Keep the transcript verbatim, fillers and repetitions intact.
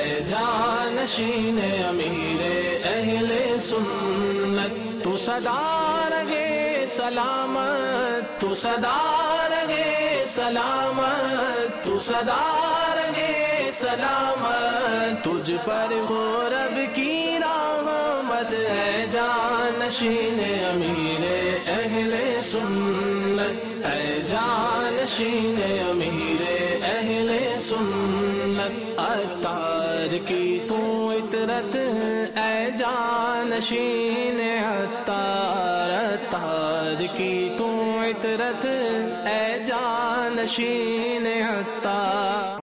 है जानशीन अमीरे अहले सुन्नत। तू सदा रहे सलामत, तू सदा रहे सलामत, तू सदा रहे सलामत। तुझ पर हो रब की रहमत है जानशीन अमीरे अहले सुन्नत, है जानशीन अमीरे अहले सुन्नत। अत्तार की तू इतरत ऐ जानशीन अत्तार, अत्तार की तू इतरत ऐ जानशीन अत्तार।